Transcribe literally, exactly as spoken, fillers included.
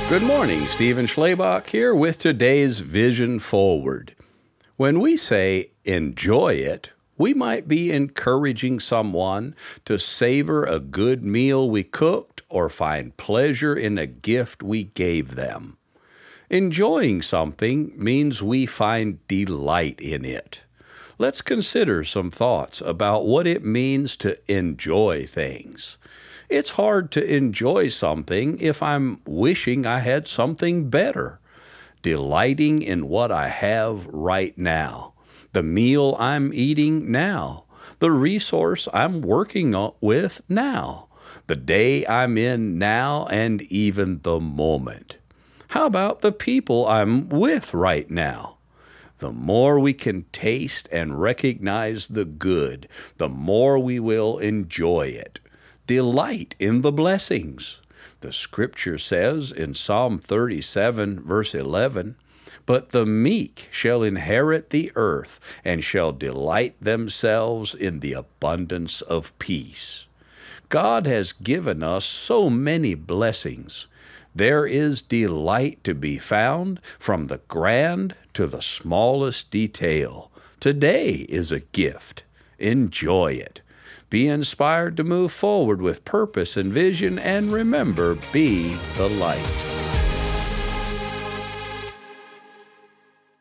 Good morning, Stephen Schlebach here with today's Vision Forward. When we say enjoy it, we might be encouraging someone to savor a good meal we cooked or find pleasure in a gift we gave them. Enjoying something means we find delight in it. Let's consider some thoughts about what it means to enjoy things. It's hard to enjoy something if I'm wishing I had something better, delighting in what I have right now, the meal I'm eating now, the resource I'm working with now, the day I'm in now, and even the moment. How about the people I'm with right now? The more we can taste and recognize the good, the more we will enjoy it. Delight in the blessings. The scripture says in Psalm thirty-seven, verse eleven, "But the meek shall inherit the earth and shall delight themselves in the abundance of peace." God has given us so many blessings. There is delight to be found from the grand to the smallest detail. Today is a gift. Enjoy it. Be inspired to move forward with purpose and vision, and remember, be the light.